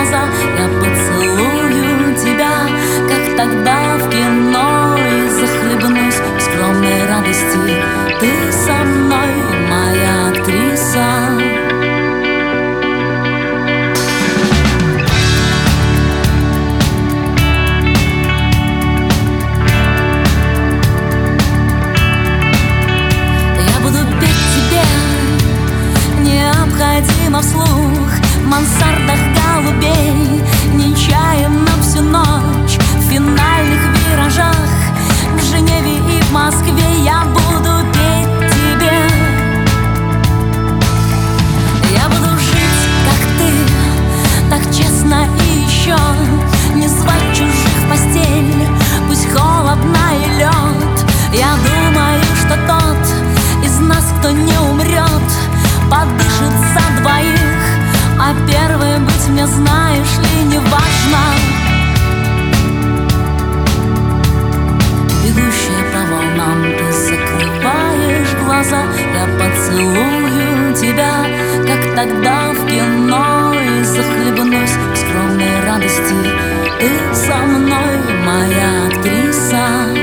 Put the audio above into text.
глаза, я поцелую тебя, как тогда в кино, и захлебнусь в скромной радости. Ты со мной, моя актриса. Необходимо вслух в мансардах голубей, нечаянно всю ночь в финальных виражах. В Женеве и в Москве я буду петь тебе. Я буду жить, как ты, так честно и еще не звать чужих в постель, пусть холодно и лед. Я думаю, что тот из нас, кто не умрет, подышит за двоих, а первый быть мне, знаешь ли, не важно. Бегущая по волнам, ты закрываешь глаза, я поцелую тебя, как тогда в кино, и захлебнусь в скромной радости. Ты со мной, моя актриса.